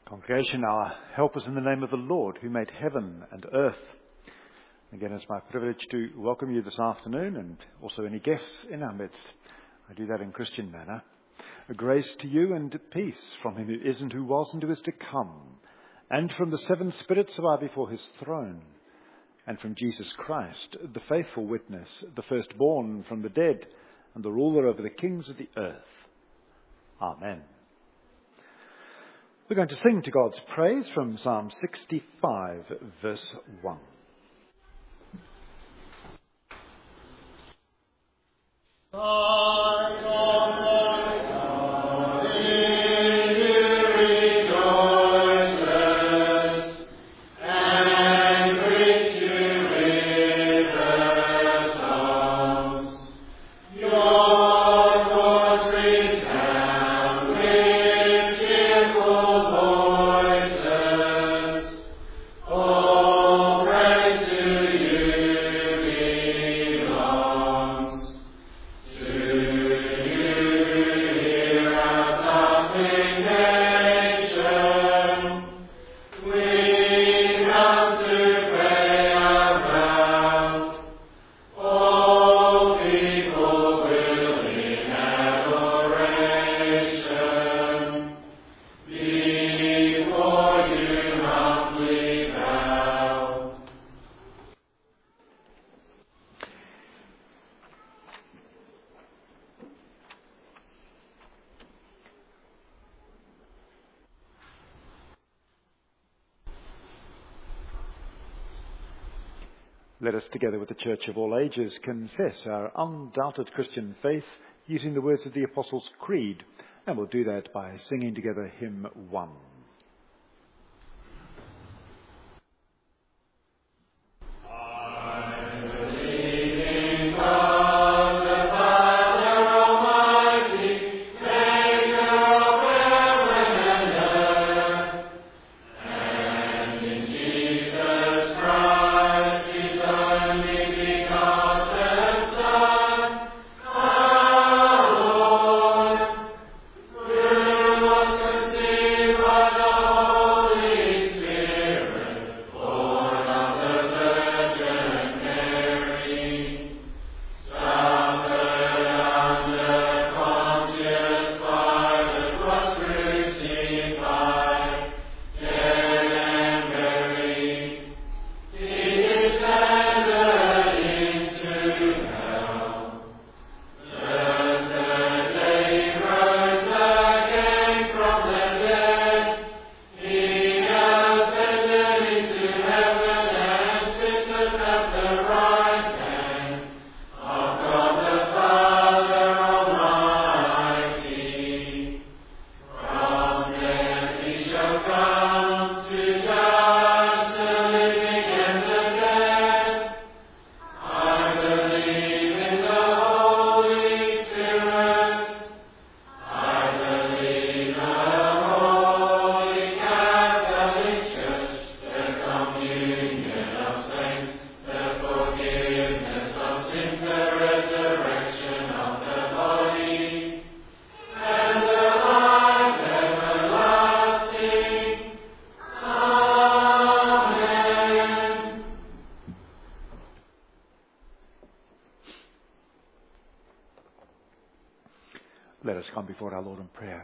Congregation, our help us in the name of the Lord, who made heaven and earth. Again, it's my privilege to welcome you this afternoon and also any guests in our midst. I do that in Christian manner. A grace to you and peace from him who is and who was and who is to come, and from the seven spirits who are before his throne, and from Jesus Christ, the faithful witness, the firstborn from the dead, and the ruler over the kings of the earth. Amen. We're going to sing to God's praise from Psalm 65, verse 1. Let us, together with the Church of all ages, confess our undoubted Christian faith using the words of the Apostles' Creed, and we'll do that by singing together hymn 1. Let us come before our Lord in prayer.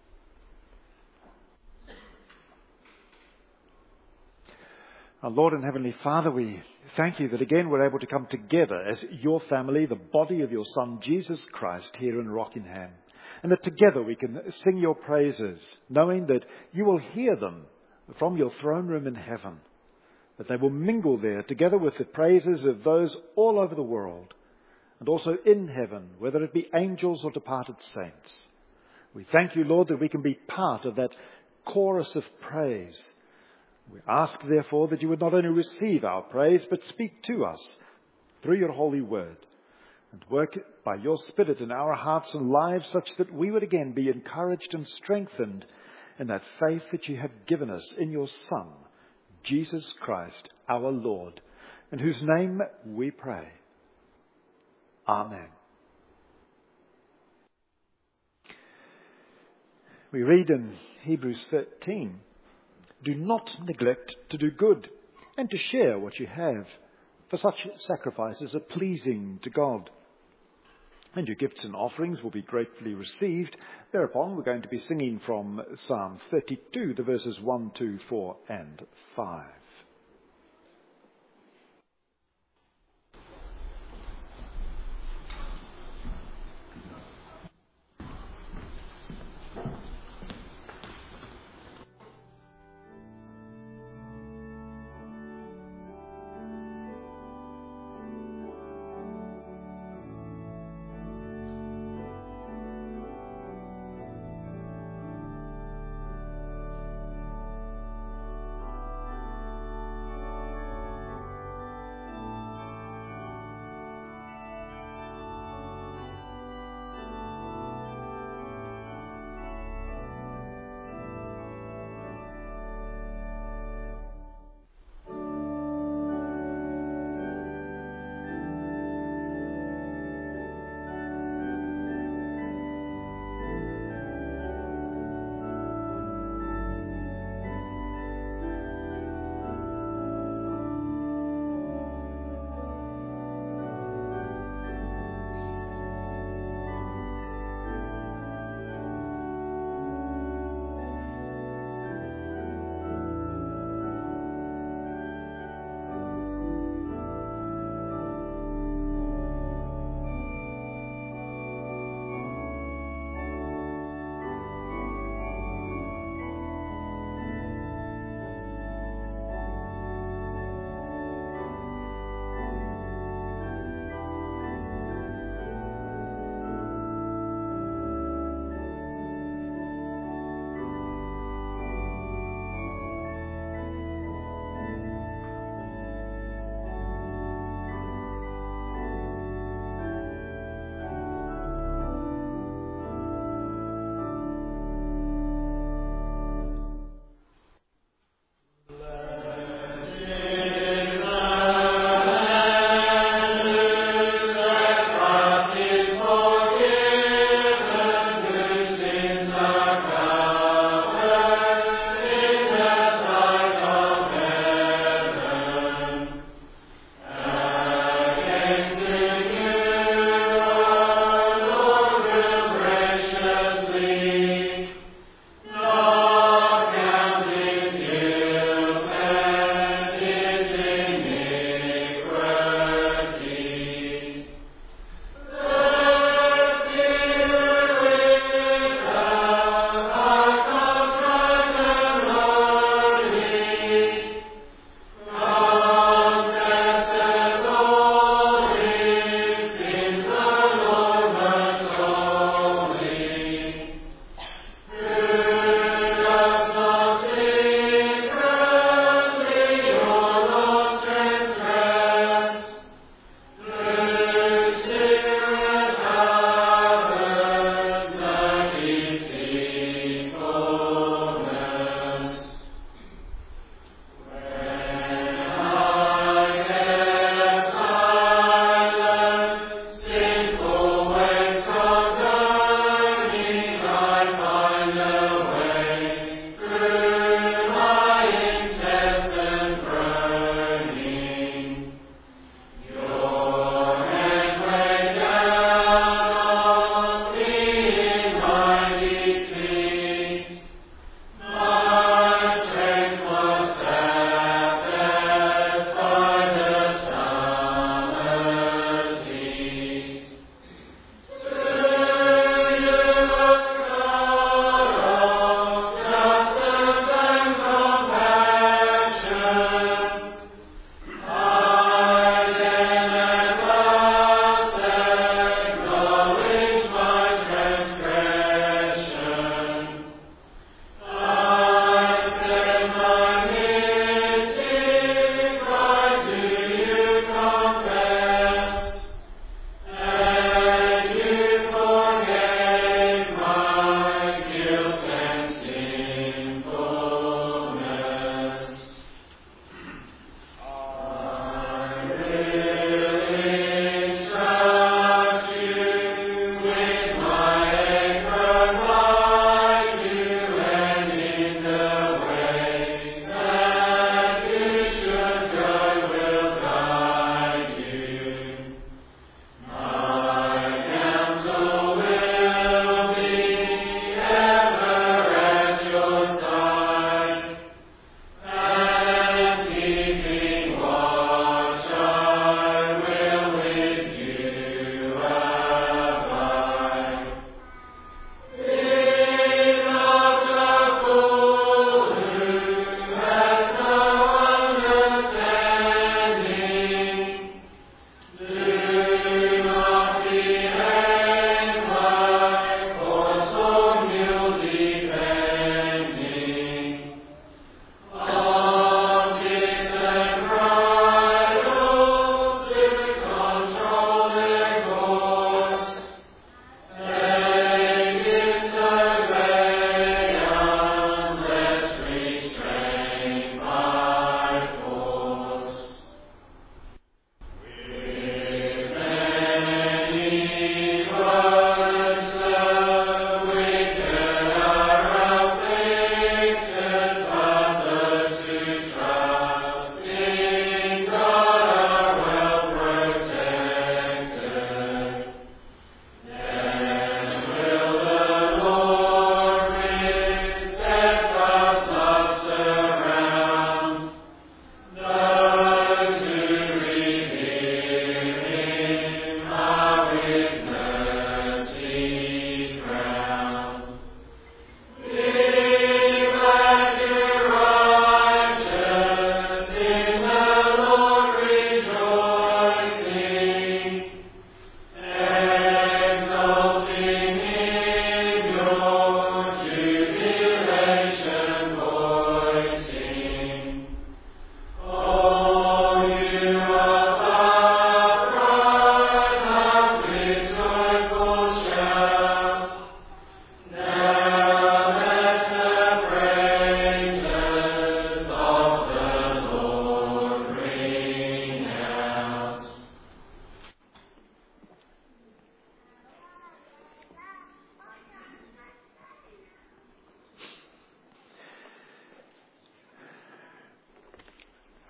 Our Lord and Heavenly Father, we thank you that again we're able to come together as your family, the body of your Son, Jesus Christ, here in Rockingham. And that together we can sing your praises, knowing that you will hear them from your throne room in heaven. That they will mingle there together with the praises of those all over the world. And also in heaven, whether it be angels or departed saints. We thank you, Lord, that we can be part of that chorus of praise. We ask, therefore, that you would not only receive our praise, but speak to us through your holy word, and work by your Spirit in our hearts and lives such that we would again be encouraged and strengthened in that faith that you have given us in your Son, Jesus Christ, our Lord, in whose name we pray. Amen. We read in Hebrews 13 Do not neglect to do good and to share what you have, for such sacrifices are pleasing to God. And your gifts and offerings will be gratefully received. Thereupon, we're going to be singing from Psalm 32, the verses 1, 2, 4, and 5.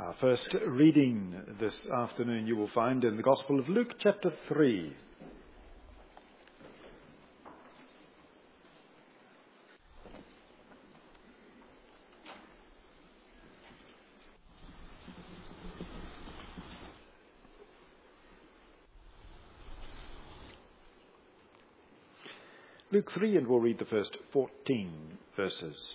Our first reading this afternoon you will find in the Gospel of Luke, chapter 3. Luke 3, and we'll read the first 14 verses.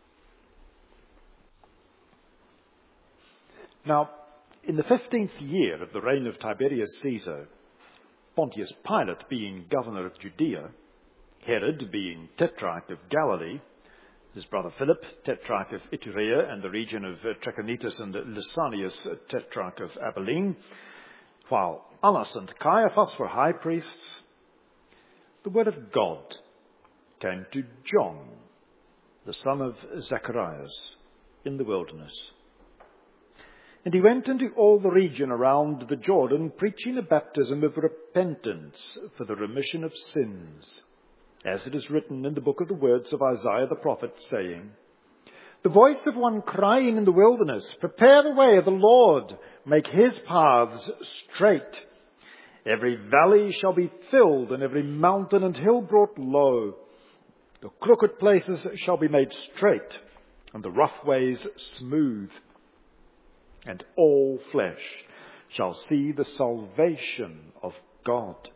Now, in the 15th year of the reign of Tiberius Caesar, Pontius Pilate being governor of Judea, Herod being tetrarch of Galilee, his brother Philip, tetrarch of Iturea and the region of Trachonitis, and Lysanias, tetrarch of Abilene, while Annas and Caiaphas were high priests, the word of God came to John, the son of Zacharias, in the wilderness. And he went into all the region around the Jordan, preaching a baptism of repentance for the remission of sins, as it is written in the book of the words of Isaiah the prophet, saying, "The voice of one crying in the wilderness, prepare the way of the Lord, make his paths straight. Every valley shall be filled, and every mountain and hill brought low. The crooked places shall be made straight, and the rough ways smooth. And all flesh shall see the salvation of God."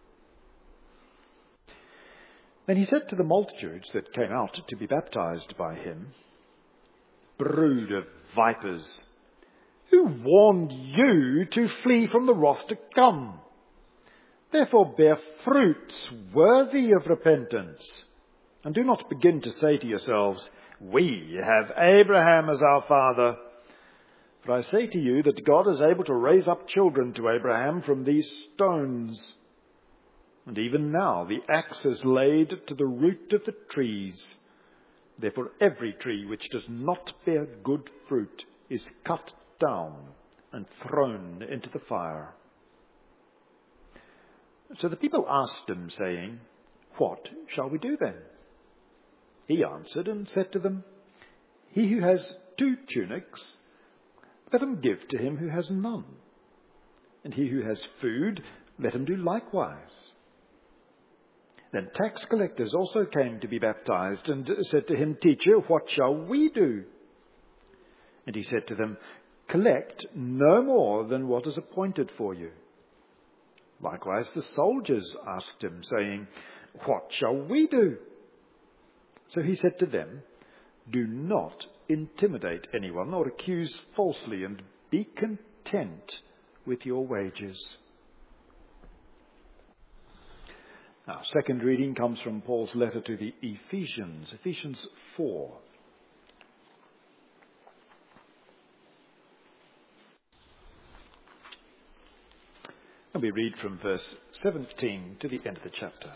Then he said to the multitudes that came out to be baptized by him, "Brood of vipers, who warned you to flee from the wrath to come? Therefore bear fruits worthy of repentance, and do not begin to say to yourselves, 'We have Abraham as our father.' For I say to you that God is able to raise up children to Abraham from these stones. And even now the axe is laid to the root of the trees. Therefore every tree which does not bear good fruit is cut down and thrown into the fire." So the people asked him, saying, "What shall we do then?" He answered and said to them, "He who has 2 tunics, let him give to him who has none. And he who has food, let him do likewise." Then tax collectors also came to be baptized and said to him, "Teacher, what shall we do?" And he said to them, "Collect no more than what is appointed for you." Likewise the soldiers asked him, saying, "What shall we do?" So he said to them, "Do not intimidate anyone or accuse falsely, and be content with your wages." Our second reading comes from Paul's letter to the Ephesians, Ephesians 4. And we read from verse 17 to the end of the chapter.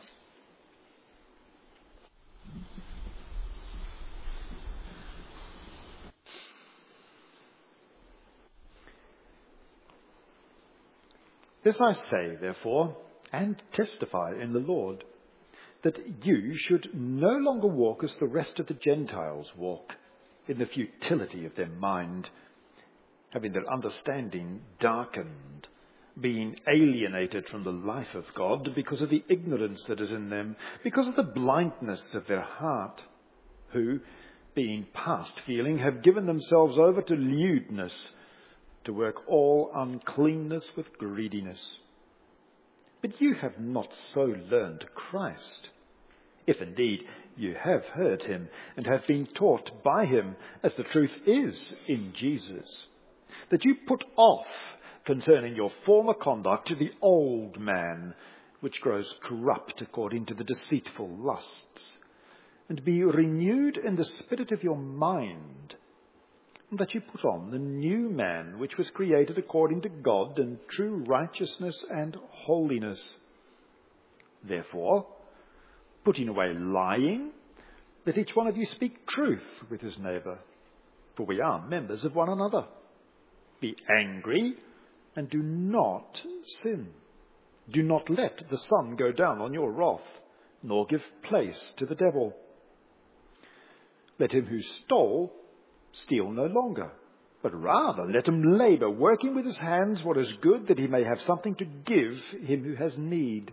"This I say, therefore, and testify in the Lord, that you should no longer walk as the rest of the Gentiles walk, in the futility of their mind, having their understanding darkened, being alienated from the life of God because of the ignorance that is in them, because of the blindness of their heart, who, being past feeling, have given themselves over to lewdness, to work all uncleanness with greediness. But you have not so learned Christ, if indeed you have heard him and have been taught by him, as the truth is in Jesus, that you put off concerning your former conduct the old man, which grows corrupt according to the deceitful lusts, and be renewed in the spirit of your mind, and that you put on the new man, which was created according to God in true righteousness and holiness. Therefore, putting away lying, let each one of you speak truth with his neighbour, for we are members of one another. Be angry and do not sin. Do not let the sun go down on your wrath, nor give place to the devil. Let him who stole steal no longer, but rather let him labour, working with his hands what is good, that he may have something to give him who has need.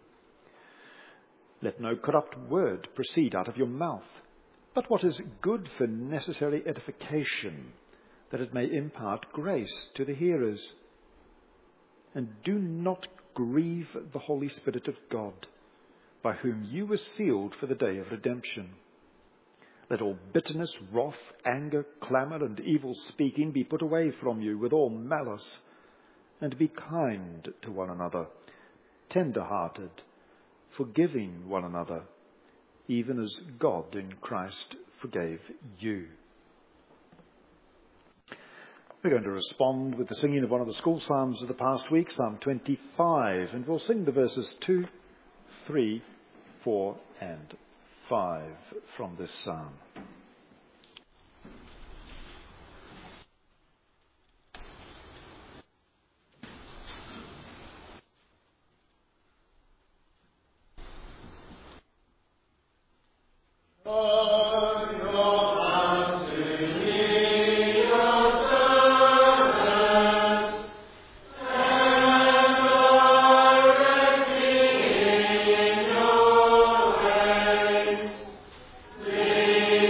Let no corrupt word proceed out of your mouth, but what is good for necessary edification, that it may impart grace to the hearers. And do not grieve the Holy Spirit of God, by whom you were sealed for the day of redemption. Let all bitterness, wrath, anger, clamour, and evil speaking be put away from you with all malice, and be kind to one another, tender-hearted, forgiving one another, even as God in Christ forgave you. We're going to respond with the singing of one of the school psalms of the past week, Psalm 25, and we'll sing the verses 2, 3, 4, and 5 from this psalm. Amen.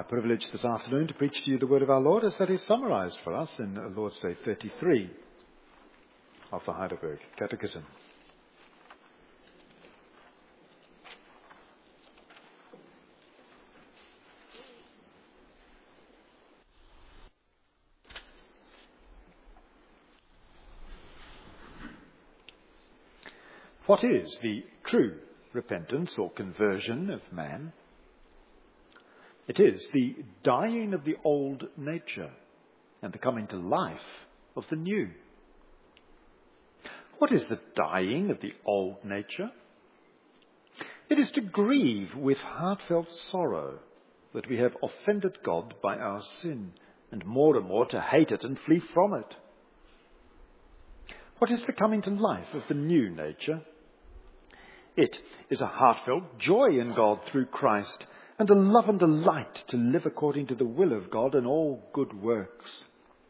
privilege this afternoon to preach to you the word of our Lord as that is summarized for us in Lord's Day 33 of the Heidelberg Catechism. What is the true repentance or conversion of man? It is the dying of the old nature and the coming to life of the new. What is the dying of the old nature? It is to grieve with heartfelt sorrow that we have offended God by our sin, and more to hate it and flee from it. What is the coming to life of the new nature? It is a heartfelt joy in God through Christ, and a love and delight to live according to the will of God in all good works.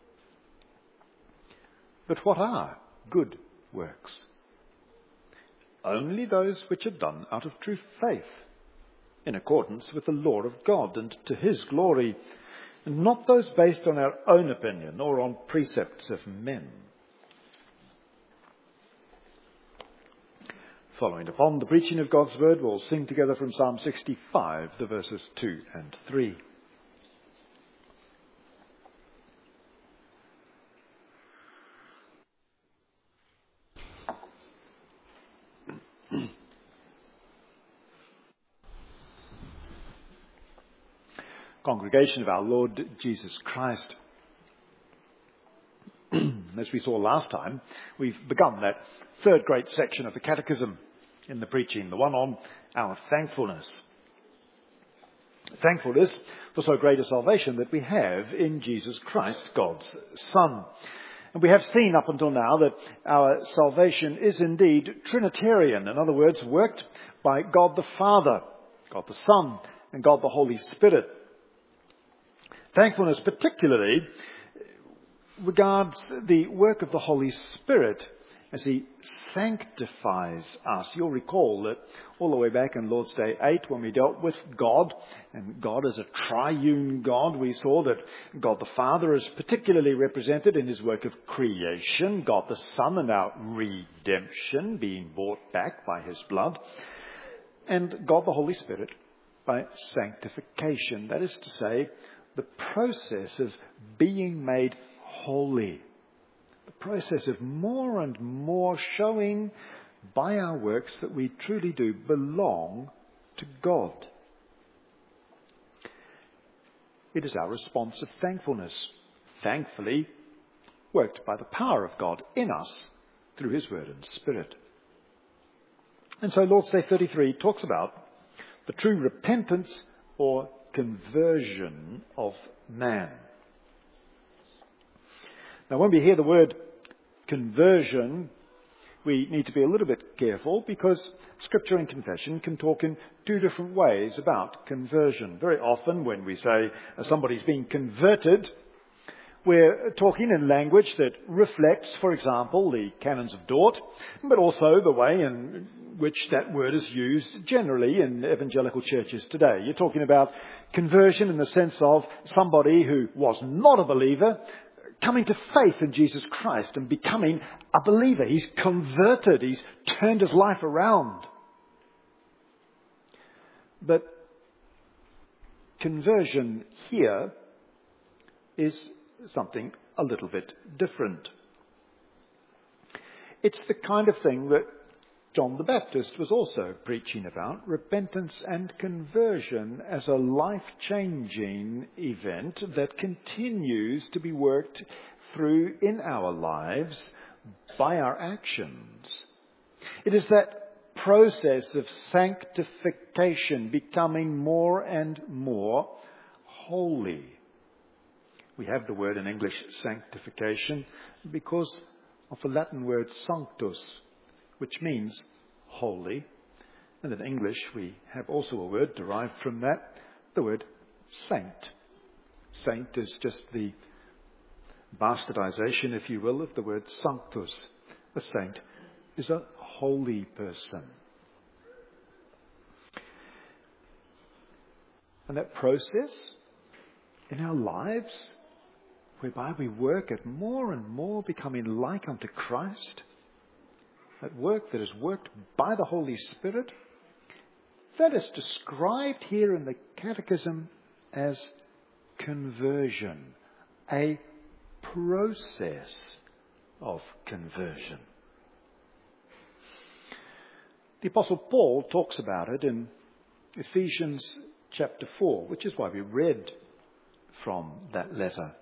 But what are good works? Only those which are done out of true faith, in accordance with the law of God and to his glory, and not those based on our own opinion or on precepts of men. Following upon the preaching of God's word, we'll sing together from Psalm 65, the verses 2 and 3. Congregation of our Lord Jesus Christ. As we saw last time, we've begun that third great section of the Catechism in the preaching, the one on our thankfulness. Thankfulness for so great a salvation that we have in Jesus Christ, God's Son. And we have seen up until now that our salvation is indeed Trinitarian. In other words, worked by God the Father, God the Son, and God the Holy Spirit. Thankfulness particularly regards the work of the Holy Spirit as he sanctifies us. You'll recall that all the way back in Lord's Day 8, when we dealt with God, and God as a triune God, we saw that God the Father is particularly represented in his work of creation, God the Son in our redemption, being bought back by his blood, and God the Holy Spirit by sanctification. That is to say, the process of being made holy. The process of more and more showing by our works that we truly do belong to God. It is our response of thankfulness, thankfully worked by the power of God in us through his word and spirit. And so Lord's Day 33 talks about the true repentance or conversion of man. Now, when we hear the word conversion, we need to be a little bit careful because Scripture and confession can talk in two different ways about conversion. Very often when we say somebody's being converted, we're talking in language that reflects, for example, the canons of Dort, but also the way in which that word is used generally in evangelical churches today. You're talking about conversion in the sense of somebody who was not a believer coming to faith in Jesus Christ and becoming a believer. He's converted. He's turned his life around. But conversion here is something a little bit different. It's the kind of thing that John the Baptist was also preaching about, repentance and conversion as a life-changing event that continues to be worked through in our lives by our actions. It is that process of sanctification, becoming more and more holy. We have the word in English sanctification because of the Latin word sanctus, which means holy. And in English we have also a word derived from that, the word saint. Saint is just the bastardization, if you will, of the word sanctus. A saint is a holy person. And that process in our lives, whereby we work at more and more becoming like unto Christ, that work that is worked by the Holy Spirit, that is described here in the Catechism as conversion, a process of conversion. The Apostle Paul talks about it in Ephesians chapter 4, which is why we read from that letter.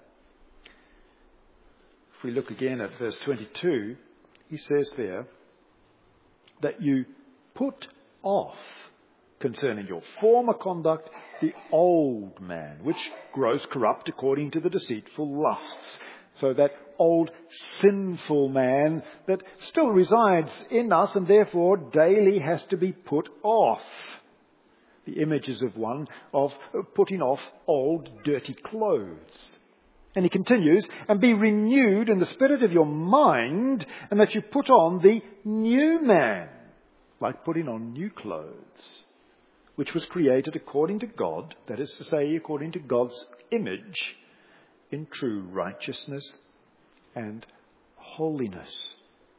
If we look again at verse 22, he says there that you put off, concerning your former conduct, the old man, which grows corrupt according to the deceitful lusts. So that old sinful man that still resides in us and therefore daily has to be put off. The image is of one of putting off old dirty clothes. And he continues, and be renewed in the spirit of your mind, and that you put on the new man, like putting on new clothes, which was created according to God, that is to say, according to God's image, in true righteousness and holiness.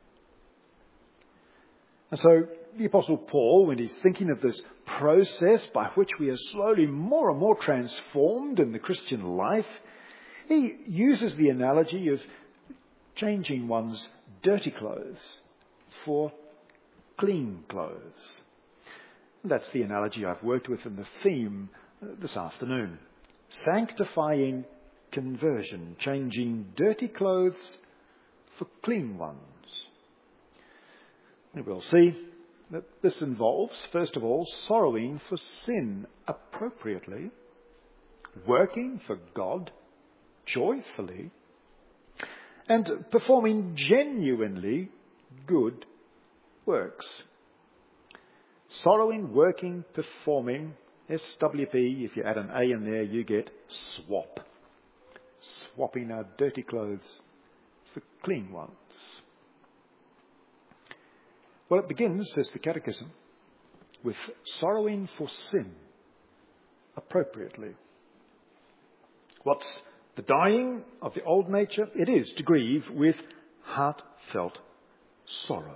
And so the Apostle Paul, when he's thinking of this process by which we are slowly more and more transformed in the Christian life, he uses the analogy of changing one's dirty clothes for clean clothes. That's the analogy I've worked with in the theme this afternoon. Sanctifying conversion, changing dirty clothes for clean ones. And we'll see that this involves, first of all, sorrowing for sin appropriately, working for God joyfully, and performing genuinely good works. Sorrowing, working, performing, SWP, if you add an A in there, you get swap. Swapping our dirty clothes for clean ones. Well, it begins, says the Catechism, with sorrowing for sin appropriately. What's the dying of the old nature? It is to grieve with heartfelt sorrow.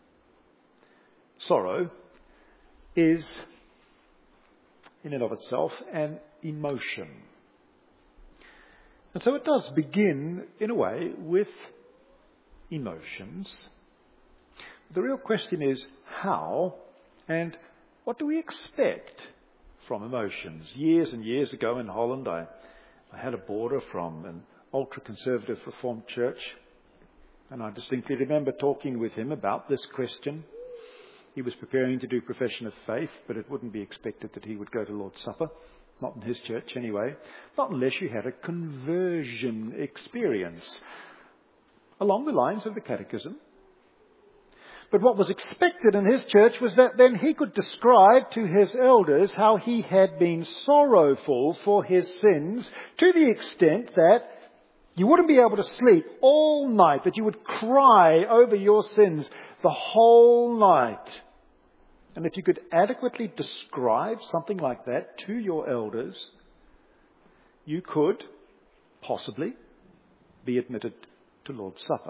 Sorrow is, in and of itself, an emotion. And so it does begin, in a way, with emotions. The real question is how and what do we expect from emotions? Years and years ago in Holland, I had a boarder from an ultra-conservative Reformed church, and I distinctly remember talking with him about this question. He was preparing to do profession of faith, but it wouldn't be expected that he would go to Lord's Supper. Not in his church anyway. Not unless you had a conversion experience. Along the lines of the Catechism. But what was expected in his church was that then he could describe to his elders how he had been sorrowful for his sins to the extent that you wouldn't be able to sleep all night, that you would cry over your sins the whole night. And if you could adequately describe something like that to your elders, you could possibly be admitted to Lord's Supper.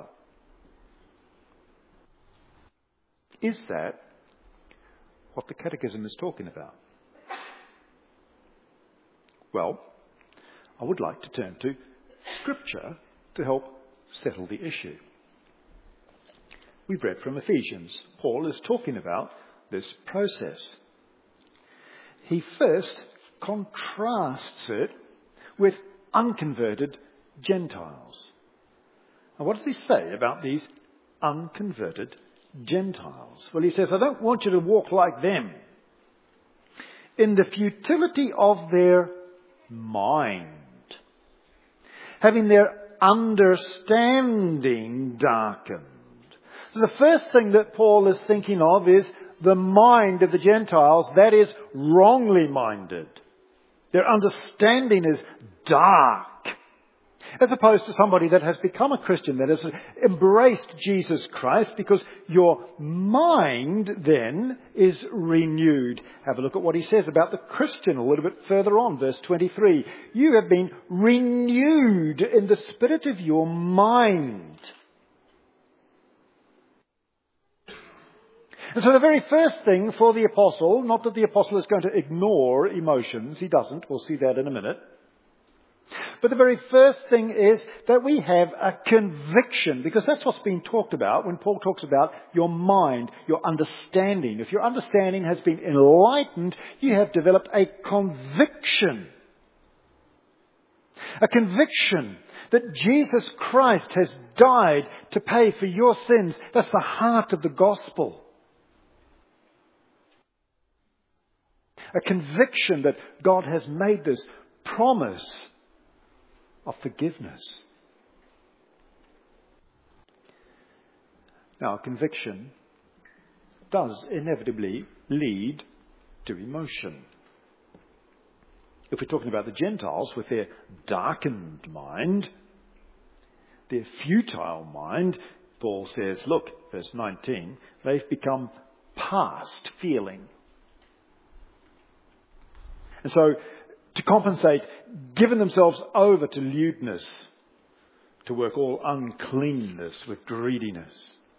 Is that what the Catechism is talking about? Well, I would like to turn to Scripture to help settle the issue. We've read from Ephesians. Paul is talking about this process. He first contrasts it with unconverted Gentiles. And what does he say about these unconverted Gentiles? Well, he says, I don't want you to walk like them in the futility of their mind, having their understanding darkened. So the first thing that Paul is thinking of is the mind of the Gentiles, that is wrongly minded. Their understanding is dark. As opposed to somebody that has become a Christian, that has embraced Jesus Christ, because your mind then is renewed. Have a look at what he says about the Christian a little bit further on, verse 23. You have been renewed in the spirit of your mind. And so the very first thing for the apostle, not that the apostle is going to ignore emotions, he doesn't, we'll see that in a minute. But the very first thing is that we have a conviction, because that's what's being talked about when Paul talks about your mind, your understanding. If your understanding has been enlightened, you have developed a conviction. A conviction that Jesus Christ has died to pay for your sins. That's the heart of the gospel. A conviction that God has made this promise of forgiveness. Now, conviction does inevitably lead to emotion. If we're talking about the Gentiles with their darkened mind, their futile mind, Paul says, look, verse 19, they've become past feeling. And so, to compensate, given themselves over to lewdness, to work all uncleanness with greediness.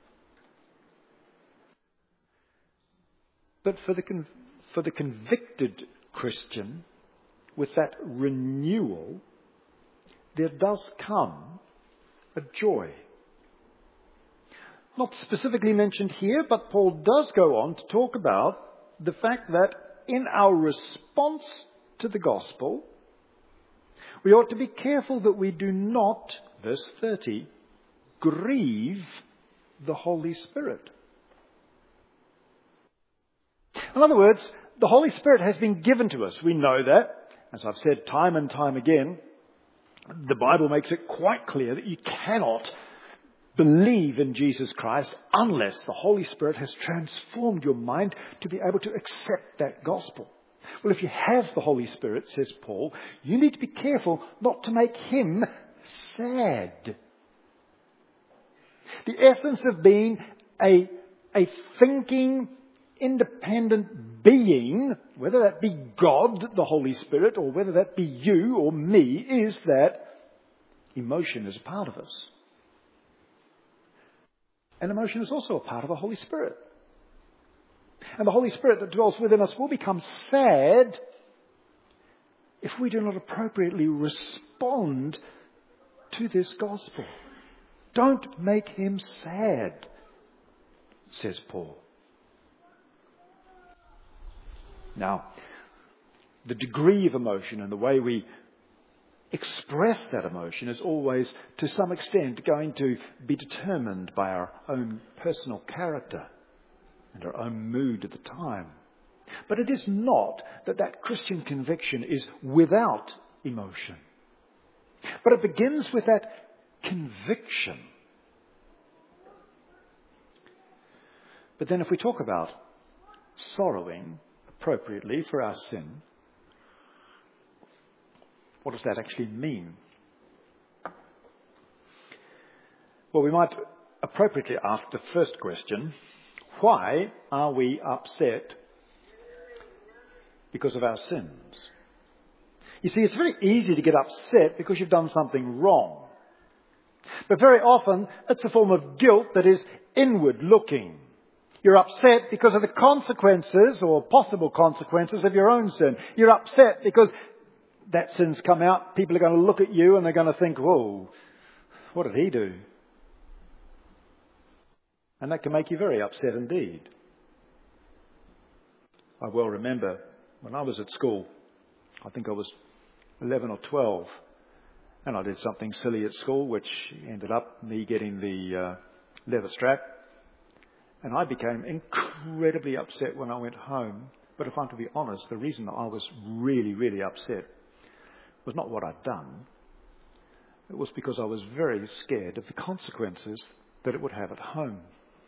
But for the convicted Christian, with that renewal, there does come a joy. Not specifically mentioned here, but Paul does go on to talk about the fact that in our response to the gospel, we ought to be careful that we do not, verse 30, grieve the Holy Spirit. In other words, the Holy Spirit has been given to us. We know that. As I've said time and time again, the Bible makes it quite clear that you cannot believe in Jesus Christ unless the Holy Spirit has transformed your mind to be able to accept that gospel. Well, if you have the Holy Spirit, says Paul, you need to be careful not to make him sad. The essence of being a thinking, independent being, whether that be God, the Holy Spirit, or whether that be you or me, is that emotion is a part of us. And emotion is also a part of the Holy Spirit. And the Holy Spirit that dwells within us will become sad if we do not appropriately respond to this gospel. Don't make him sad, says Paul. Now, the degree of emotion and the way we express that emotion is always, to some extent, going to be determined by our own personal character and our own mood at the time. But it is not that Christian conviction is without emotion. But it begins with that conviction. But then if we talk about sorrowing appropriately for our sin, what does that actually mean? Well, we might appropriately ask the first question: why are we upset because of our sins? You see, it's very easy to get upset because you've done something wrong. But very often, it's a form of guilt that is inward looking. You're upset because of the consequences or possible consequences of your own sin. You're upset because that sin's come out. People are going to look at you and they're going to think, whoa, what did he do? And that can make you very upset indeed. I well remember when I was at school, I think I was 11 or 12, and I did something silly at school, which ended up me getting the leather strap. And I became incredibly upset when I went home. But if I'm to be honest, the reason I was really, really upset was not what I'd done. It was because I was very scared of the consequences that it would have at home.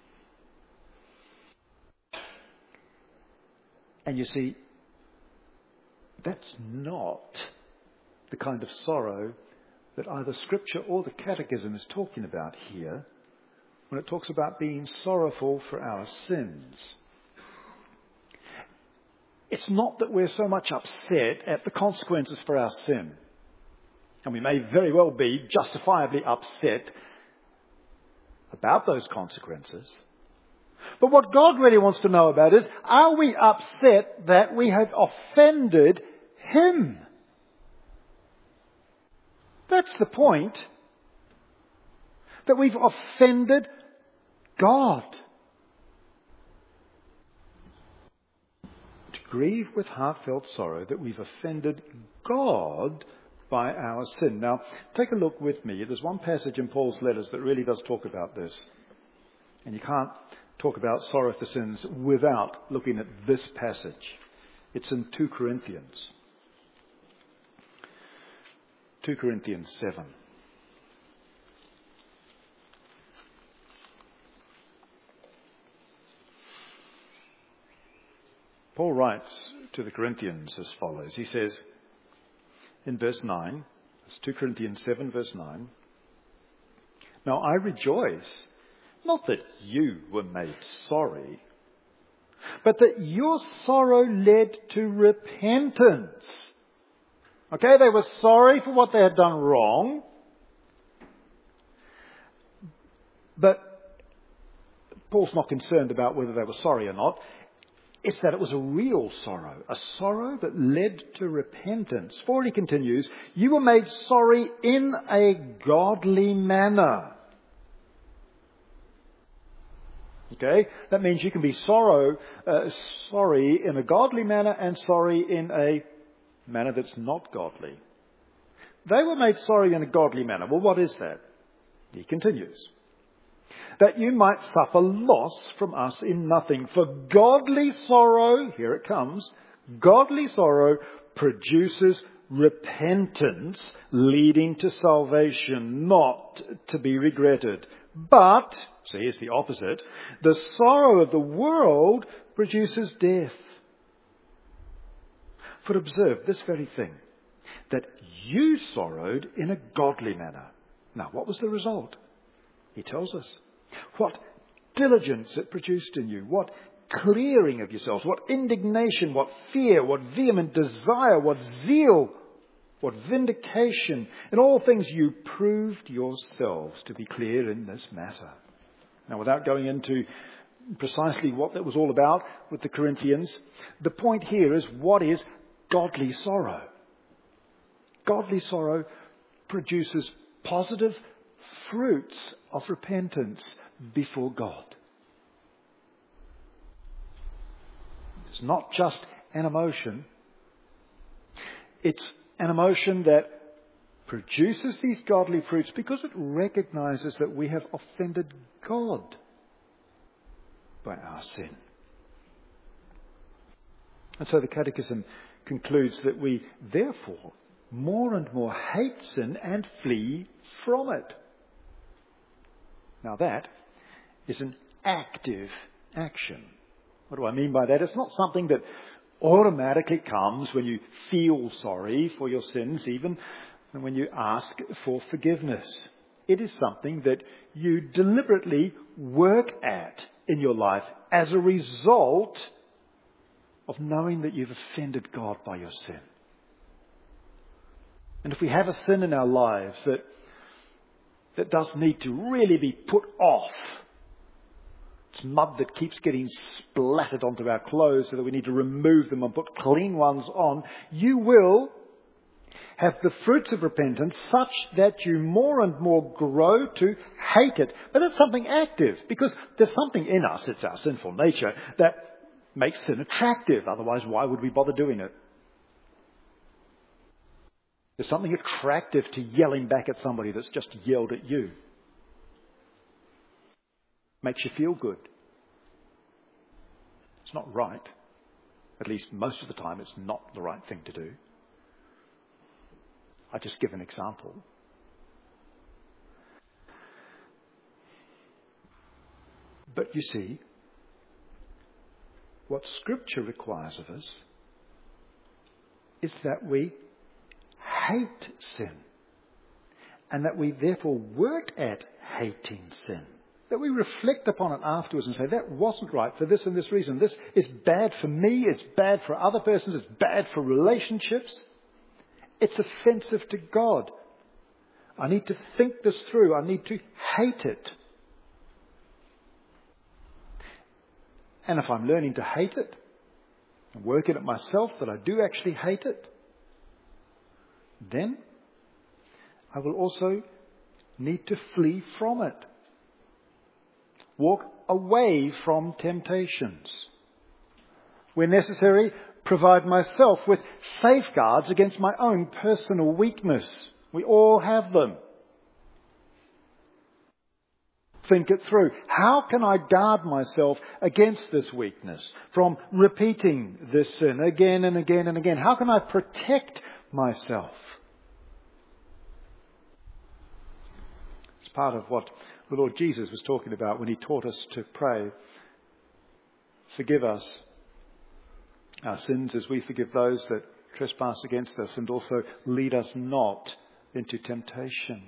And you see, that's not the kind of sorrow that either Scripture or the Catechism is talking about here when it talks about being sorrowful for our sins. It's not that we're so much upset at the consequences for our sin. And we may very well be justifiably upset about those consequences. But what God really wants to know about is, are we upset that we have offended Him? That's the point. That we've offended God. To grieve with heartfelt sorrow that we've offended God by our sin. Now, take a look with me. There's one passage in Paul's letters that really does talk about this. And you can't talk about sorrow for sins without looking at this passage. It's in 2 Corinthians. 2 Corinthians 7. Paul writes to the Corinthians as follows. He says in verse 9, it's 2 Corinthians 7 verse 9, "Now I rejoice, not that you were made sorry, but that your sorrow led to repentance." Okay, they were sorry for what they had done wrong. But Paul's not concerned about whether they were sorry or not. It's that it was a real sorrow, a sorrow that led to repentance. For he continues, "You were made sorry in a godly manner." Okay, that means you can be sorry in a godly manner and sorry in a manner that's not godly. They were made sorry in a godly manner. Well, what is that? He continues. "That you might suffer loss from us in nothing. For godly sorrow," here it comes, "godly sorrow produces repentance leading to salvation, not to be regretted. But," so here's the opposite, "the sorrow of the world produces death. For observe this very thing, that you sorrowed in a godly manner." Now, what was the result? He tells us. What diligence it produced in you. What clearing of yourselves. What indignation. What fear. What vehement desire. What zeal. What vindication. In all things you proved yourselves to be clear in this matter. Now, without going into precisely what that was all about with the Corinthians, the point here is, what is godly sorrow? Godly sorrow produces positive fruits of repentance before God. It's not just an emotion. It's an emotion that produces these godly fruits because it recognizes that we have offended God by our sin. And so the Catechism concludes that we therefore more and more hate sin and flee from it. Now that is an active action. What do I mean by that? It's not something that automatically comes when you feel sorry for your sins, even when you ask for forgiveness. It is something that you deliberately work at in your life as a result of knowing that you've offended God by your sin. And if we have a sin in our lives that does need to really be put off, it's mud that keeps getting splattered onto our clothes so that we need to remove them and put clean ones on, you will have the fruits of repentance such that you more and more grow to hate it. But it's something active, because there's something in us, it's our sinful nature, that makes sin attractive. Otherwise, why would we bother doing it? There's something attractive to yelling back at somebody that's just yelled at you. Makes you feel good. It's not right. At least most of the time it's not the right thing to do. I just give an example. But you see, what Scripture requires of us is that we hate sin and that we therefore work at hating sin. That we reflect upon it afterwards and say, that wasn't right for this and this reason. This is bad for me, it's bad for other persons, it's bad for relationships. It's offensive to God. I need to think this through. I need to hate it. And if I'm learning to hate it, and working it myself that I do actually hate it, then I will also need to flee from it. Walk away from temptations. Where necessary, provide myself with safeguards against my own personal weakness. We all have them. Think it through. How can I guard myself against this weakness from repeating this sin again and again and again? How can I protect myself? It's part of what the Lord Jesus was talking about when he taught us to pray. Forgive us our sins as we forgive those that trespass against us, and also lead us not into temptation.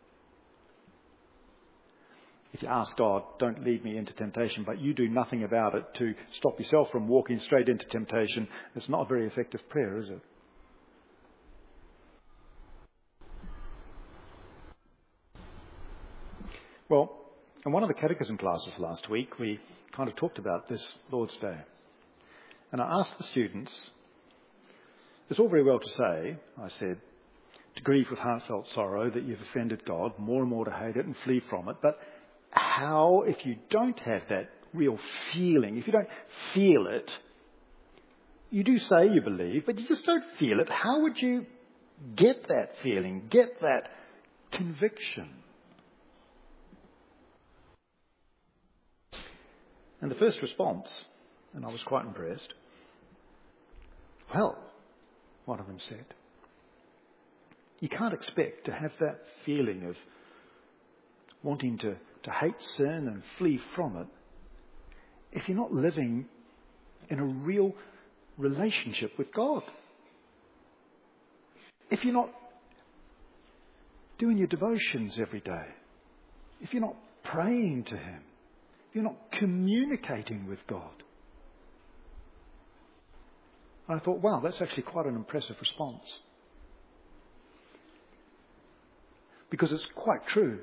If you ask God, don't lead me into temptation, but you do nothing about it to stop yourself from walking straight into temptation, it's not a very effective prayer, is it? Well, in one of the catechism classes last week, we kind of talked about this Lord's Day. And I asked the students, it's all very well to say, I said, to grieve with heartfelt sorrow that you've offended God, more and more to hate it and flee from it. But how, if you don't have that real feeling, if you don't feel it, you do say you believe, but you just don't feel it, how would you get that feeling, get that conviction? And the first response, and I was quite impressed, well, one of them said, you can't expect to have that feeling of wanting to hate sin and flee from it if you're not living in a real relationship with God. If you're not doing your devotions every day, if you're not praying to Him, if you're not communicating with God. And I thought, wow, that's actually quite an impressive response. Because it's quite true.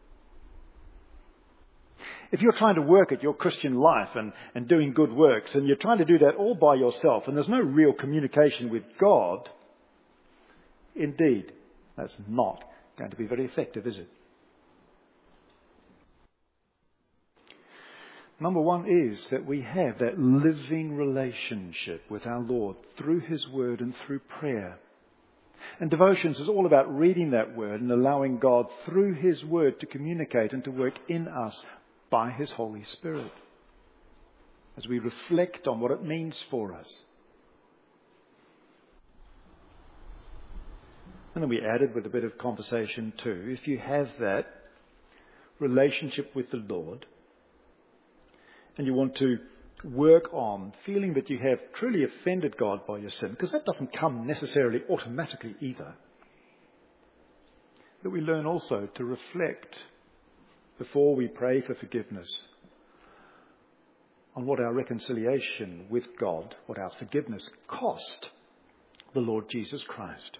If you're trying to work at your Christian life and doing good works, and you're trying to do that all by yourself, and there's no real communication with God, indeed, that's not going to be very effective, is it? Number one is that we have that living relationship with our Lord through His Word and through prayer. And devotions is all about reading that Word and allowing God through His Word to communicate and to work in us by His Holy Spirit as we reflect on what it means for us. And then we added with a bit of conversation too, if you have that relationship with the Lord and you want to work on feeling that you have truly offended God by your sin, because that doesn't come necessarily automatically either, that we learn also to reflect before we pray for forgiveness on what our reconciliation with God, what our forgiveness cost the Lord Jesus Christ.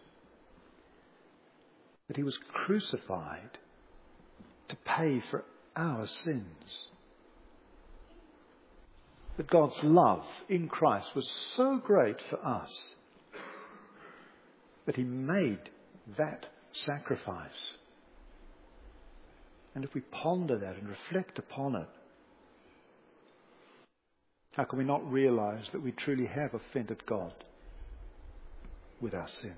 That He was crucified to pay for our sins. That God's love in Christ was so great for us that He made that sacrifice. And if we ponder that and reflect upon it, how can we not realize that we truly have offended God with our sin?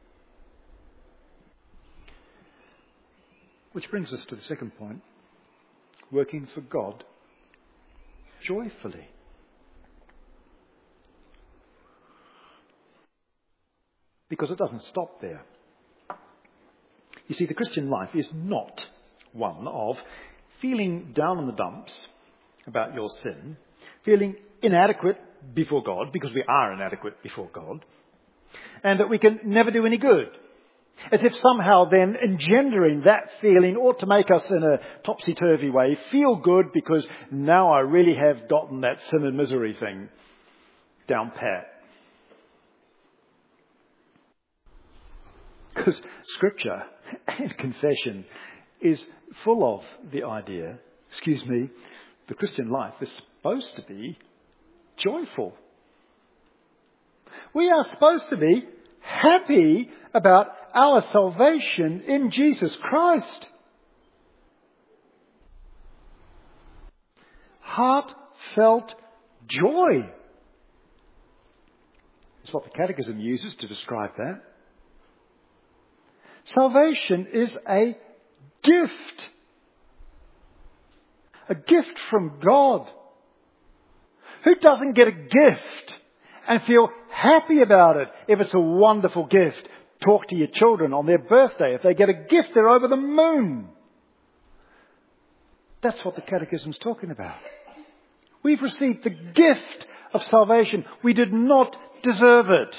Which brings us to the second point, working for God joyfully. Because it doesn't stop there. You see, the Christian life is not one of feeling down in the dumps about your sin, feeling inadequate before God, because we are inadequate before God, and that we can never do any good, As if somehow then engendering that feeling ought to make us in a topsy-turvy way feel good because now I really have gotten that sin and misery thing down pat. Because Scripture and confession is full of the idea, the Christian life is supposed to be joyful. We are supposed to be happy about our salvation in Jesus Christ. Heartfelt joy is what the Catechism uses to describe that. Salvation is a gift. A gift from God. Who doesn't get a gift and feel happy about it if it's a wonderful gift? Talk to your children on their birthday. If they get a gift, they're over the moon. That's what the Catechism's talking about. We've received the gift of salvation. We did not deserve it.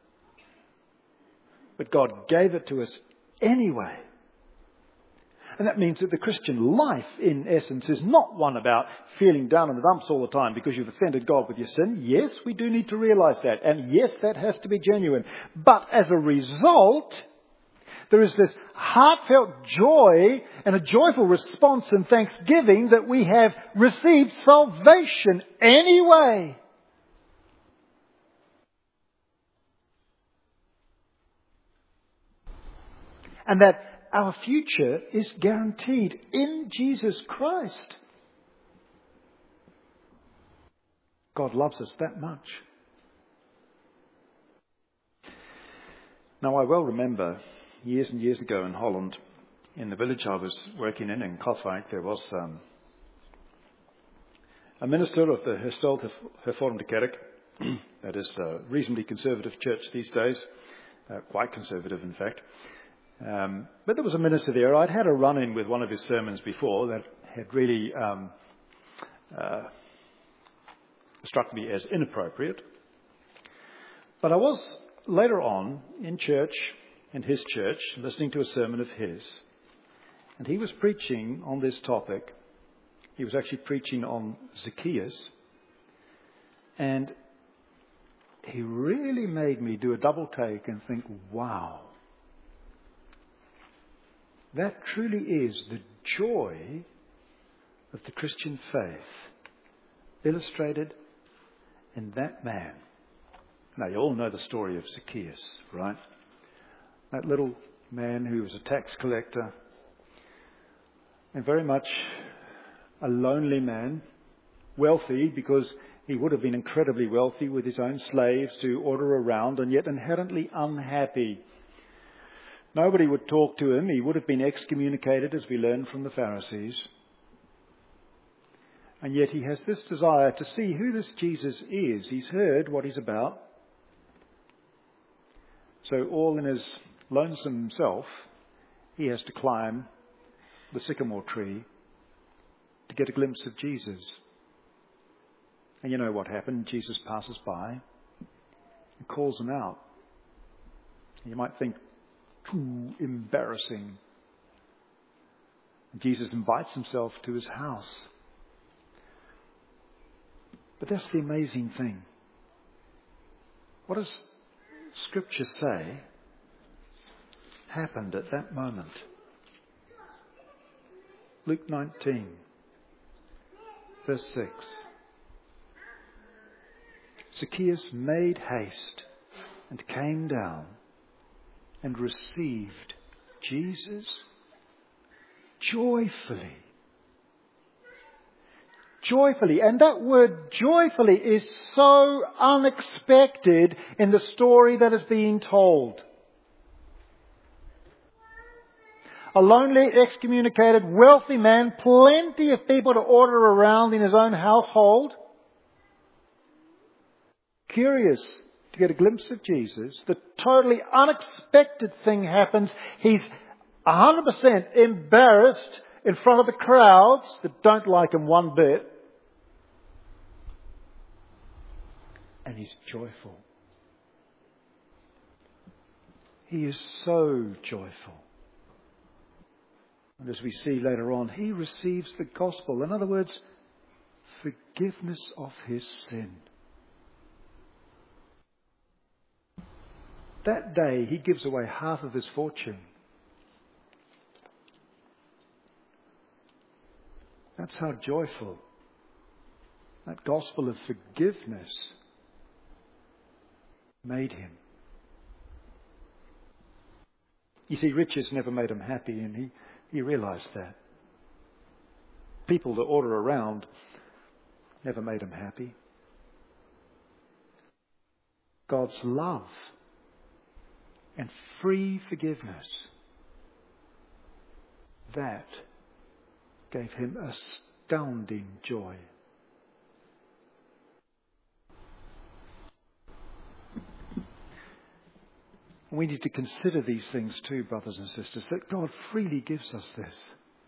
But God gave it to us anyway. And that means that the Christian life, in essence, is not one about feeling down in the dumps all the time because you've offended God with your sin. Yes, we do need to realize that. And yes, that has to be genuine. But as a result, there is this heartfelt joy and a joyful response and thanksgiving that we have received salvation anyway. And that our future is guaranteed in Jesus Christ. God loves us that much. Now, I well remember years and years ago in Holland, in the village I was working in Katwijk, there was a minister of the Hersteld Hervormde Kerk, that is a reasonably conservative church these days, quite conservative in fact. But there was a minister there. I'd had a run-in with one of his sermons before that had really struck me as inappropriate. But I was later on in church, in his church, listening to a sermon of his. And he was preaching on this topic. He was actually preaching on Zacchaeus. And he really made me do a double take and think, wow. That truly is the joy of the Christian faith illustrated in that man. Now, you all know the story of Zacchaeus, right? That little man who was a tax collector and very much a lonely man, wealthy because he would have been incredibly wealthy with his own slaves to order around, and yet inherently unhappy. Nobody would talk to him. He would have been excommunicated, as we learn from the Pharisees. And yet he has this desire to see who this Jesus is. He's heard what he's about. So all in his lonesome self, he has to climb the sycamore tree to get a glimpse of Jesus. And you know what happened? Jesus passes by and calls him out. You might think, too embarrassing. And Jesus invites himself to his house. But that's the amazing thing. What does Scripture say happened at that moment? Luke 19, verse 6. Zacchaeus made haste and came down and received Jesus joyfully. Joyfully. And that word joyfully is so unexpected in the story that is being told. A lonely, excommunicated, wealthy man, plenty of people to order around in his own household. Curious to get a glimpse of Jesus. The totally unexpected thing happens. He's 100% embarrassed in front of the crowds that don't like him one bit. And he's joyful. he is so joyful. And as we see later on, he receives the gospel. In other words, forgiveness of his sin. That day, he gives away half of his fortune. That's how joyful that gospel of forgiveness made him. You see, riches never made him happy, and he realized that. People that order around never made him happy. God's love and free forgiveness, that gave him astounding joy. We need to consider these things too, brothers and sisters, that God freely gives us this.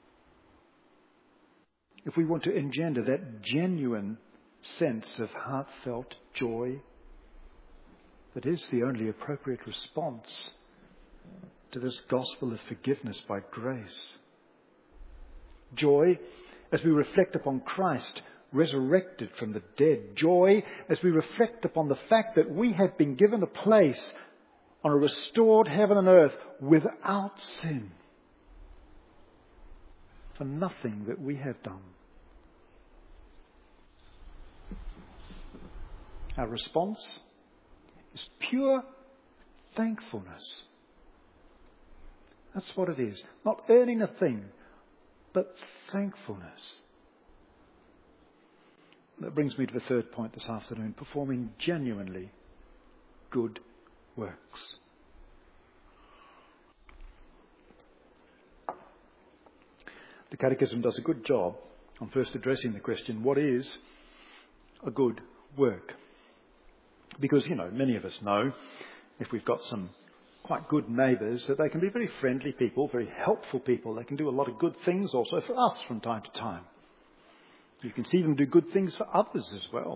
If we want to engender that genuine sense of heartfelt joy, that is the only appropriate response to this gospel of forgiveness by grace. Joy as we reflect upon Christ resurrected from the dead. Joy as we reflect upon the fact that we have been given a place on a restored heaven and earth without sin, for nothing that we have done. Our response is pure thankfulness. That's what it is. Not earning a thing, but thankfulness. That brings me to the third point this afternoon: performing genuinely good works. The Catechism does a good job on first addressing the question, what is a good work? Because, many of us know, if we've got some quite good neighbours, that they can be very friendly people, very helpful people. They can do a lot of good things also for us from time to time. You can see them do good things for others as well.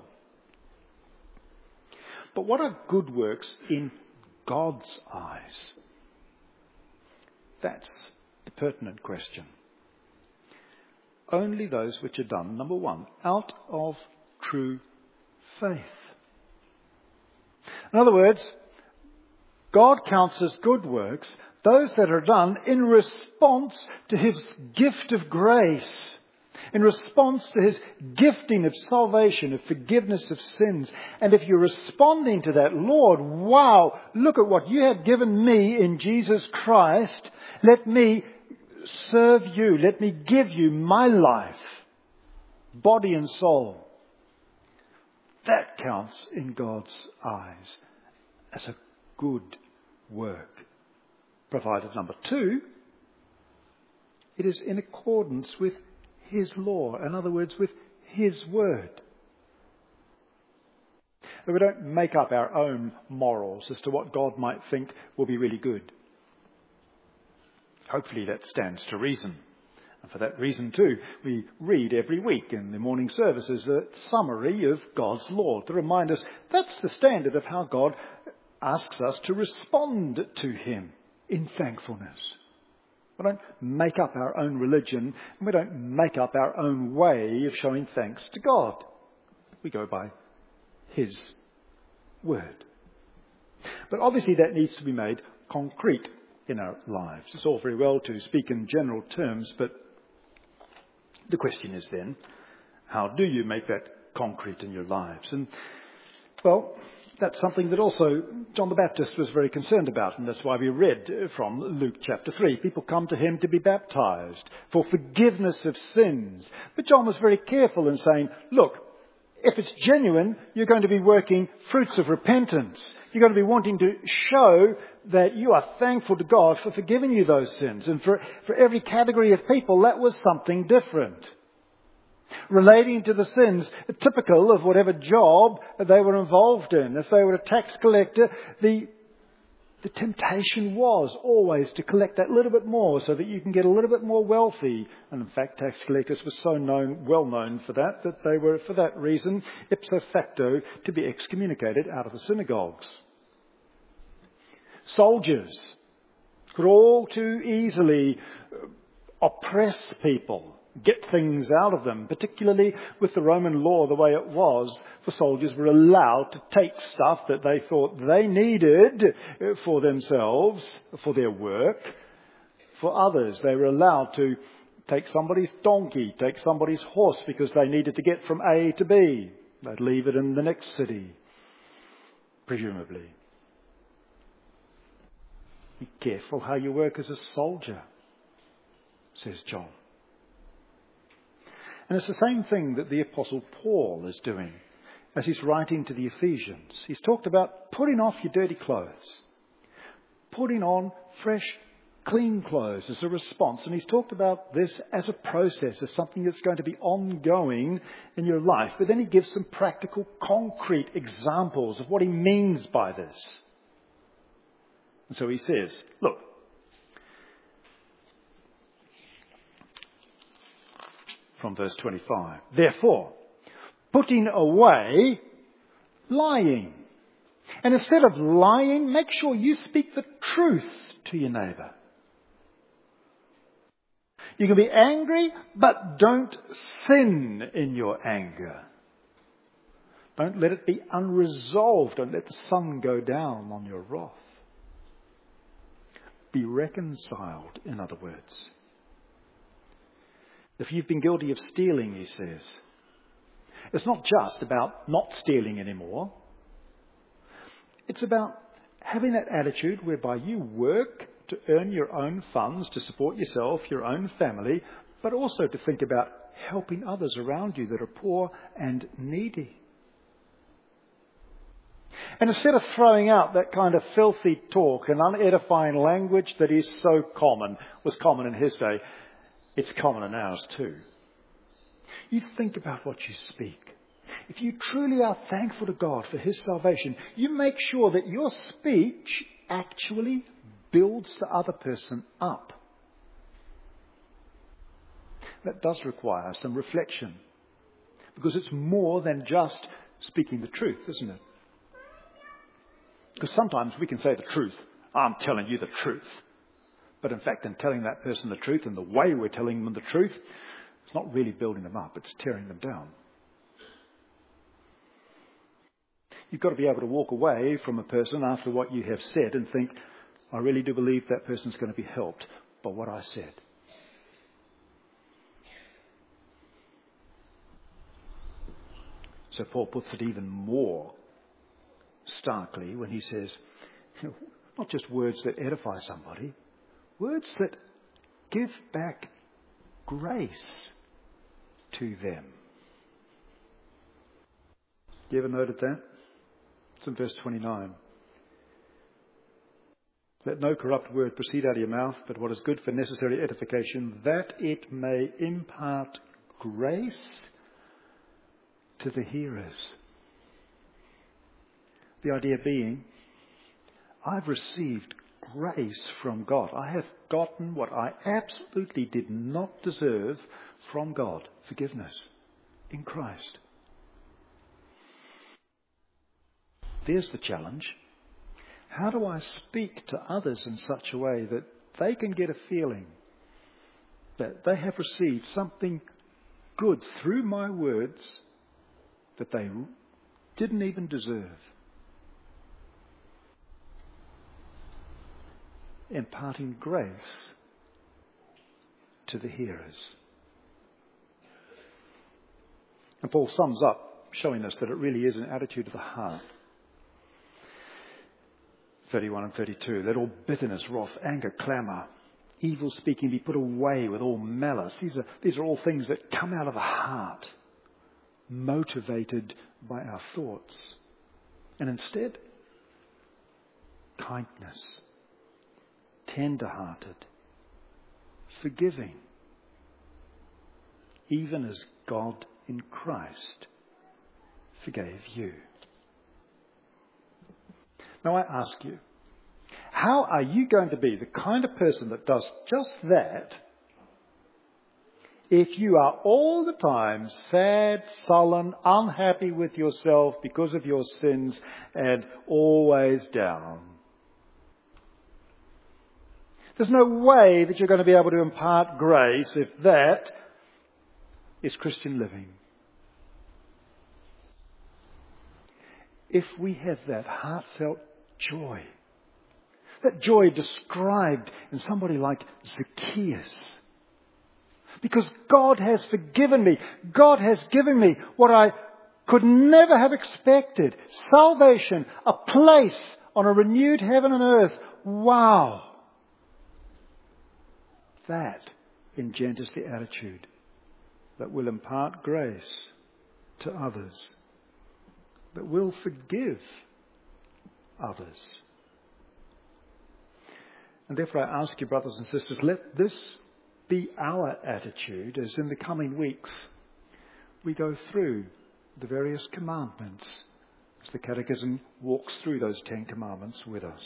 But what are good works in God's eyes? That's the pertinent question. Only those which are done, number one, out of true faith. In other words, God counts as good works those that are done in response to his gift of grace, in response to his gifting of salvation, of forgiveness of sins. And if you're responding to that, Lord, wow, look at what you have given me in Jesus Christ. Let me serve you. Let me give you my life, body and soul. That counts in God's eyes as a good work. Provided, number two, it is in accordance with his law. In other words, with his word. That we don't make up our own morals as to what God might think will be really good. Hopefully that stands to reason. And for that reason too, we read every week in the morning services a summary of God's law to remind us that's the standard of how God asks us to respond to him in thankfulness. We don't make up our own religion, and we don't make up our own way of showing thanks to God. We go by his word. But obviously that needs to be made concrete in our lives. It's all very well to speak in general terms, but the question is then, how do you make that concrete in your lives? And, well, that's something that also John the Baptist was very concerned about, and that's why we read from Luke chapter 3. People come to him to be baptized for forgiveness of sins. But John was very careful in saying, look, if it's genuine, you're going to be working fruits of repentance. You're going to be wanting to show that you are thankful to God for forgiving you those sins. And for every category of people, that was something different. Relating to the sins, typical of whatever job they were involved in. If they were a tax collector, the temptation was always to collect that little bit more so that you can get a little bit more wealthy. And in fact, tax collectors were well known for that they were, for that reason, ipso facto, to be excommunicated out of the synagogues. Soldiers could all too easily oppress people, get things out of them, particularly with the Roman law the way it was. The soldiers were allowed to take stuff that they thought they needed for themselves, for their work. For others, they were allowed to take somebody's donkey, take somebody's horse because they needed to get from A to B. They'd leave it in the next city, presumably. Be careful how you work as a soldier, says John. And it's the same thing that the Apostle Paul is doing as he's writing to the Ephesians. He's talked about putting off your dirty clothes, putting on fresh, clean clothes as a response. And he's talked about this as a process, as something that's going to be ongoing in your life. But then he gives some practical, concrete examples of what he means by this. And so he says, look, from verse 25, therefore, putting away lying. And instead of lying, make sure you speak the truth to your neighbour. You can be angry, but don't sin in your anger. Don't let it be unresolved. Don't let the sun go down on your wrath. Be reconciled, in other words. If you've been guilty of stealing, he says, it's not just about not stealing anymore. It's about having that attitude whereby you work to earn your own funds, to support yourself, your own family, but also to think about helping others around you that are poor and needy. And instead of throwing out that kind of filthy talk and unedifying language that is so common, was common in his day, it's common in ours too. You think about what you speak. If you truly are thankful to God for his salvation, you make sure that your speech actually builds the other person up. That does require some reflection, because it's more than just speaking the truth, isn't it? Because sometimes we can say the truth. I'm telling you the truth. But in fact, in telling that person the truth and the way we're telling them the truth, it's not really building them up, it's tearing them down. You've got to be able to walk away from a person after what you have said and think, I really do believe that person's going to be helped by what I said. So Paul puts it even more starkly when he says, not just words that edify somebody, words that give back grace to them. You ever noted that? It's in verse 29. Let no corrupt word proceed out of your mouth, but what is good for necessary edification, that it may impart grace to the hearers. The idea being, I've received grace from God. I have gotten what I absolutely did not deserve from God. Forgiveness in Christ. There's the challenge. How do I speak to others in such a way that they can get a feeling that they have received something good through my words that they didn't even deserve? Imparting grace to the hearers. And Paul sums up, showing us that it really is an attitude of the heart. 31 and 32, let all bitterness, wrath, anger, clamour, evil speaking be put away with all malice. These are all things that come out of the heart, motivated by our thoughts. And instead, kindness, tender-hearted, forgiving, even as God in Christ forgave you. Now I ask you, how are you going to be the kind of person that does just that if you are all the time sad, sullen, unhappy with yourself because of your sins and always down? There's no way that you're going to be able to impart grace if that is Christian living. If we have that heartfelt joy, that joy described in somebody like Zacchaeus, because God has forgiven me, God has given me what I could never have expected, salvation, a place on a renewed heaven and earth. Wow! That engenders the attitude that will impart grace to others, that will forgive others. And therefore I ask you, brothers and sisters, let this be our attitude as in the coming weeks we go through the various commandments, as the Catechism walks through those 10 commandments with us.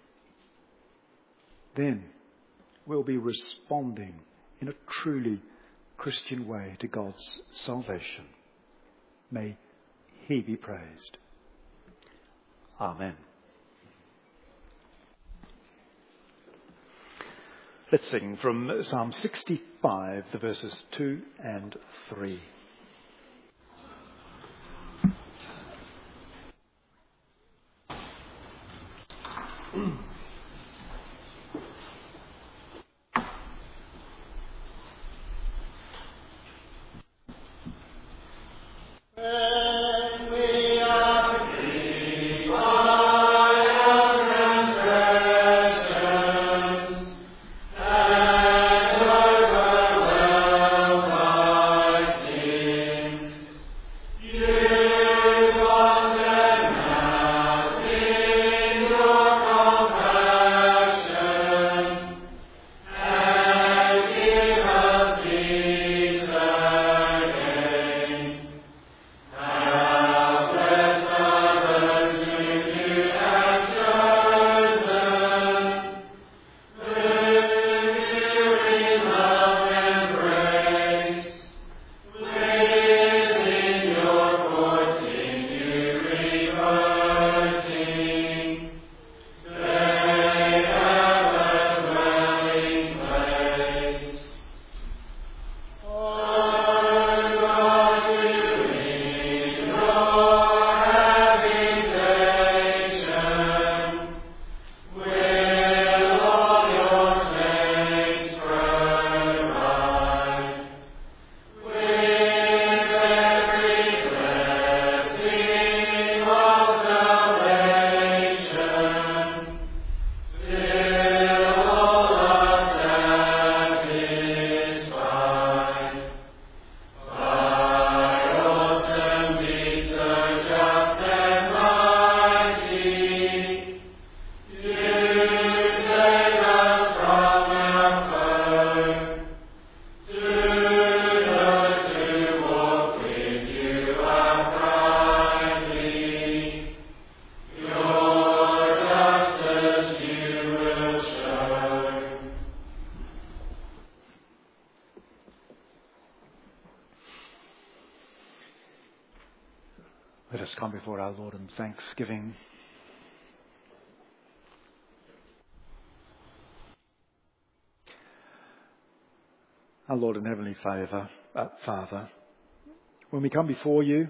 Then we'll be responding in a truly Christian way to God's salvation. May He be praised. Amen. Let's sing from Psalm 65, the verses 2 and 3. Let us come before our Lord in thanksgiving. Our Lord and Heavenly Father, when we come before you,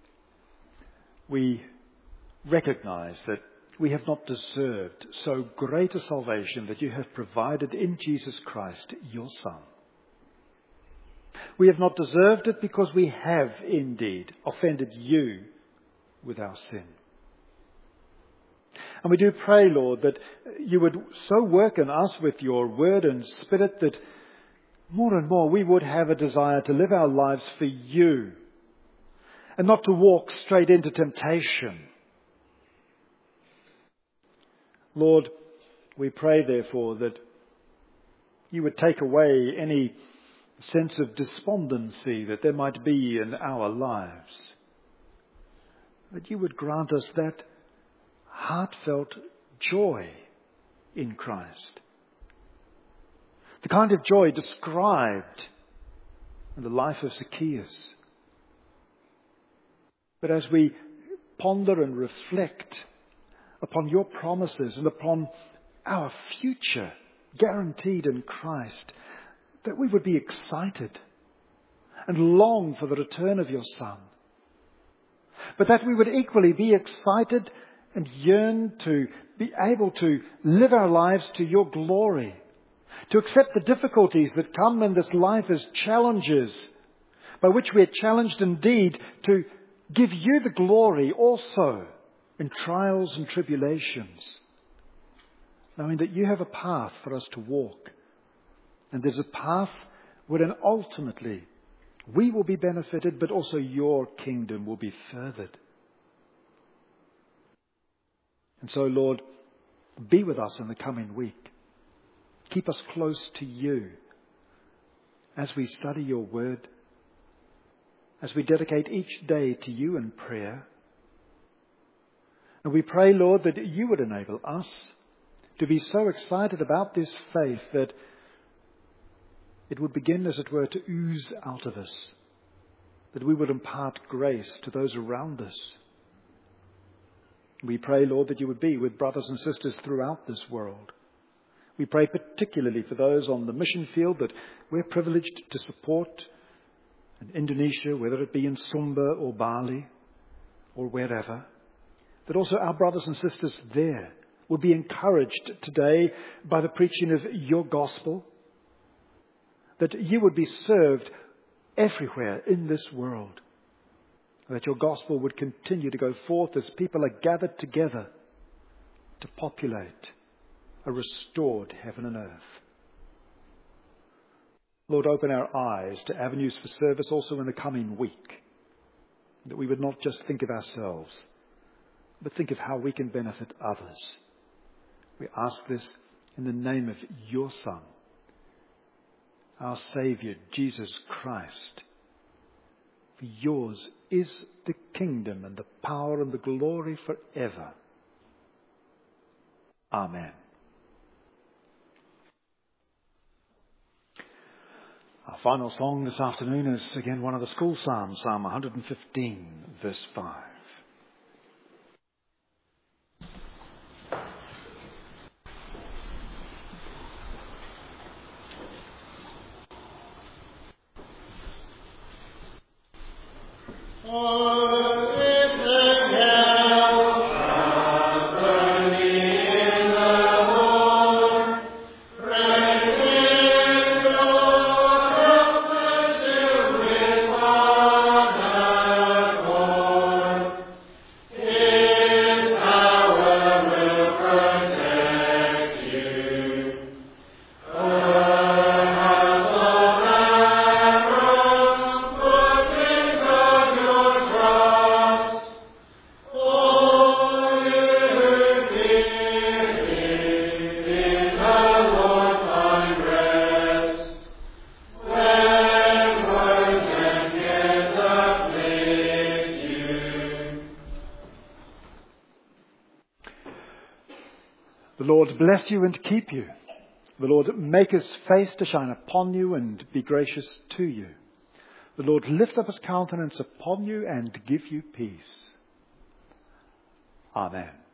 we recognize that we have not deserved so great a salvation that you have provided in Jesus Christ, your Son. We have not deserved it because we have indeed offended you with our sin. And we do pray, Lord, that you would so work in us with your word and spirit that more and more we would have a desire to live our lives for you and not to walk straight into temptation. Lord, we pray therefore that you would take away any sense of despondency that there might be in our lives. That you would grant us that heartfelt joy in Christ. The kind of joy described in the life of Zacchaeus. But as we ponder and reflect upon your promises and upon our future guaranteed in Christ, that we would be excited and long for the return of your Son. But that we would equally be excited and yearn to be able to live our lives to your glory, to accept the difficulties that come in this life as challenges, by which we are challenged indeed to give you the glory also in trials and tribulations, knowing that you have a path for us to walk. And there's a path wherein ultimately we will be benefited, but also your kingdom will be furthered. And so, Lord, be with us in the coming week. Keep us close to you as we study your word, as we dedicate each day to you in prayer. And we pray, Lord, that you would enable us to be so excited about this faith that it would begin, as it were, to ooze out of us, that we would impart grace to those around us. We pray, Lord, that you would be with brothers and sisters throughout this world. We pray particularly for those on the mission field that we're privileged to support in Indonesia, whether it be in Sumba or Bali or wherever, that also our brothers and sisters there would be encouraged today by the preaching of your gospel, that you would be served everywhere in this world, that your gospel would continue to go forth as people are gathered together to populate a restored heaven and earth. Lord, open our eyes to avenues for service also in the coming week, that we would not just think of ourselves, but think of how we can benefit others. We ask this in the name of your Son, our Saviour, Jesus Christ. For yours is the kingdom and the power and the glory forever. Amen. Our final song this afternoon is again one of the school psalms, Psalm 115, verse 5. The Lord bless you and keep you. The Lord make his face to shine upon you and be gracious to you. The Lord lift up his countenance upon you and give you peace. Amen.